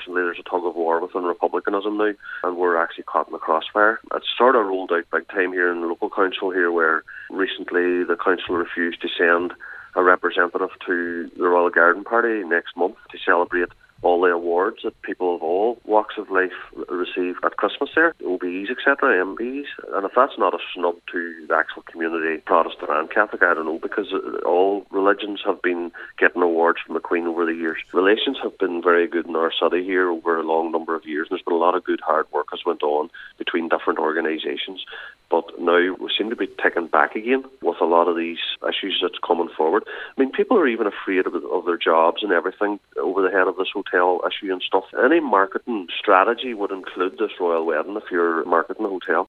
unfortunately there's a tug of war within republicanism now, and we're actually caught in the crossfire. It's sort of rolled out big time here in the local council here, where recently the council refused to send a representative to the Royal Garden Party next month to celebrate all the awards that people of all walks of life receive at Christmas there, OBEs, etc., MBs. And if that's not a snub to the actual community, Protestant and Catholic, I don't know, because all religions have been getting awards from the Queen over the years. Relations have been very good in our city here over a long number of years, and there's been a lot of good hard work has went on between different organisations. But now we seem to be ticking back again with a lot of these issues that's coming forward. I mean, people are even afraid of their jobs and everything over the head of this hotel issue and stuff. Any marketing strategy would include this royal wedding if you're marketing a hotel.